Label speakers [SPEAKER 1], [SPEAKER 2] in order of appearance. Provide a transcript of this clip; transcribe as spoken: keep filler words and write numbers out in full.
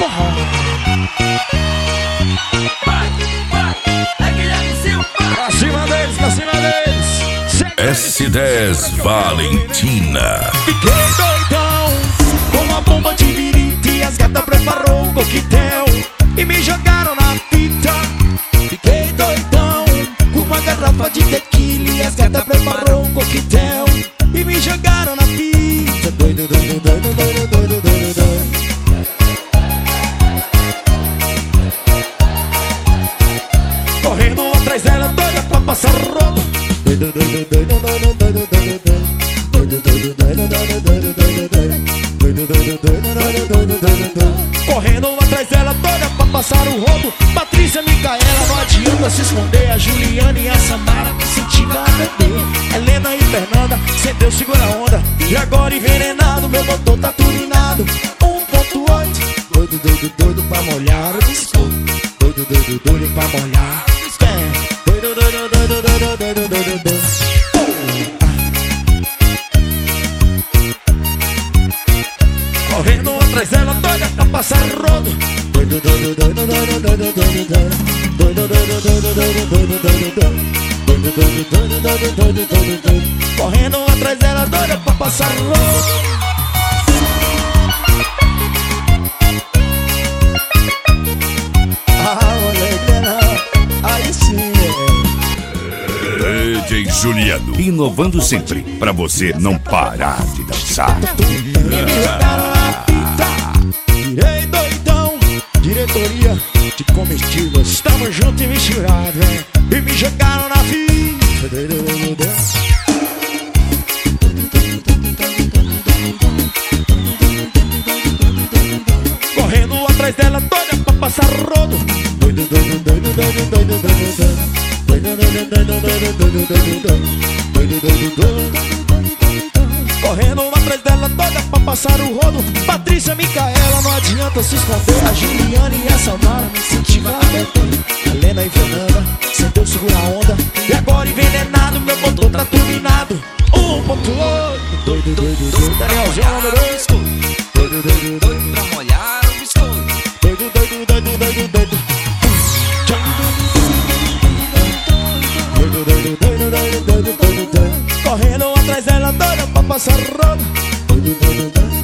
[SPEAKER 1] forró.
[SPEAKER 2] Vai, vai, é Guilherme Silva.
[SPEAKER 1] Pra cima deles, pra cima deles.
[SPEAKER 3] S dez Valentina.
[SPEAKER 1] Fiquei doidão com uma bomba de birita e as gatas preparou um coquetel e me jogaram na fita. Fiquei doidão com uma garrafa de tequila e as gatas preparou um coquetel e me jogaram na fita. Doido, doido, doido, doido, doido, doido, doido. Correndo atrás dela, doida pra passar rodo. Doido, doido, doido, doido, doido, doido, doido. Doido, doido, doido, doido, doido, doido, doido. Doido, doido, doido, doido, doido, doido, doido. Correndo atrás dela, doida pra passar o rodo. Patrícia, Micaela, não adianta se esconder. A Juliana e a Samara me incentivam a beber. Helena e Fernanda, sem Deus segura a onda. E agora envenenado, meu motor tá turbinado. um ponto oito. Doido, doido, doido pra molhar o biscoito. Doido, doido, doido pra molhar o biscoito. Doido, doido, doido, doido, doido, doido, doido. Correndo atrás dela, doida pra passar rodo. Doido, doido, doido, doido, doido, doido, doido. Doido, doido, doido, doido, doido, doido, doido. Doido, doido, doido, doido, doido, doido, doido. Correndo atrás dela, doida pra passar rodo. Ah, moleque, aí sim,
[SPEAKER 3] D J Juliano, inovando sempre pra você não parar de dançar.
[SPEAKER 1] me jogaram na fita. Virei doidão, diretoria de comestíveis. Tamo junto e misturado, hein? E me jogaram na fita. Correndo atrás dela, doida pra passar rodo. Doido, doido, doido, doido, doido, doido, doido. Doido, doido, doido, doido, doido, doido, doido. Doido, doido, doido. Correndo atrás dela, doida pra passar o rodo. Patrícia, Micaela, não adianta se esconder. A Juliana e a Samara me incentivam a beber. Helena e Fernanda, sem Deus segura a onda. E agora envenenado, meu motor tá turbinado. um ponto oito. Doido, doido, doido, Danielzinho, número dois. Doido, doido, doido
[SPEAKER 2] Pra molhar o biscoito.
[SPEAKER 1] doido, doido, doido, doido, doido. Doido, doido, doido, doido, doido, doido, doido. Correndo atrás dela, doida pra passar rodo. Doido, doido, doido.